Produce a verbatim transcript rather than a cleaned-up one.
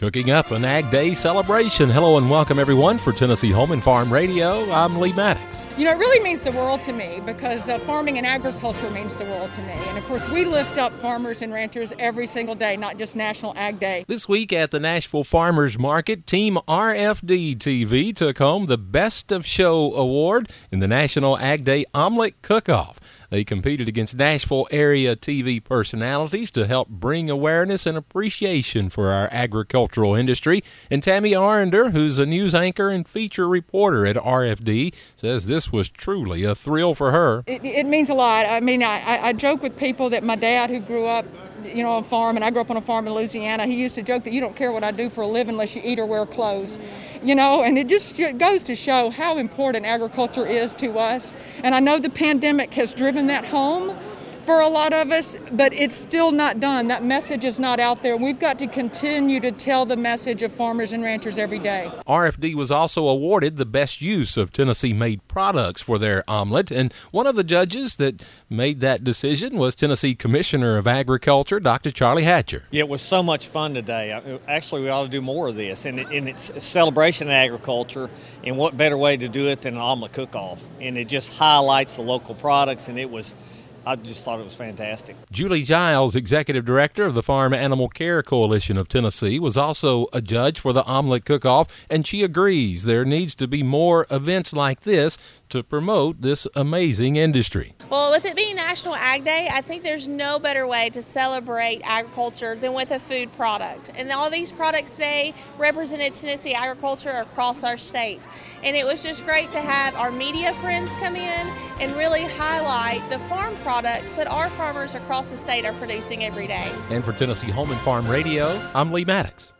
Cooking up an Ag Day celebration. Hello and welcome everyone for Tennessee Home and Farm Radio. I'm Lee Maddox. You know, it really means the world to me because uh, farming and agriculture means the world to me. And of course, we lift up farmers and ranchers every single day, not just National Ag Day. This week at the Nashville Farmers Market, Team R F D T V took home the Best of Show award in the National Ag Day Omelet Cook-Off. They competed against Nashville area T V personalities to help bring awareness and appreciation for our agricultural industry. And Tammy Arender, who's a news anchor and feature reporter at R F D, says this was truly a thrill for her. It, it means a lot. I mean, I, I, I joke with people that my dad, who grew up, you know, on a farm, and I grew up on a farm in Louisiana, he used to joke that you don't care what I do for a living unless you eat or wear clothes, you know, and it just goes to show how important agriculture is to us. And I know the pandemic has driven that home for a lot of us, but it's still not done. That message is not out there. We've got to continue to tell the message of farmers and ranchers every day. R F D was also awarded the best use of Tennessee-made products for their omelet, and one of the judges that made that decision was Tennessee Commissioner of Agriculture, Doctor Charlie Hatcher. Yeah, it was so much fun today. Actually, we ought to do more of this, and, and it's a celebration of agriculture, and what better way to do it than an omelet cook-off? And it just highlights the local products, and it was I just thought it was fantastic. Julie Giles, Executive Director of the Farm Animal Care Coalition of Tennessee, was also a judge for the Omelet Cook-Off, and she agrees there needs to be more events like this to promote this amazing industry. Well, with it being National Ag Day, I think there's no better way to celebrate agriculture than with a food product. And all these products today represented Tennessee agriculture across our state. And it was just great to have our media friends come in and really highlight the farm products that our farmers across the state are producing every day. And for Tennessee Home and Farm Radio, I'm Lee Maddox.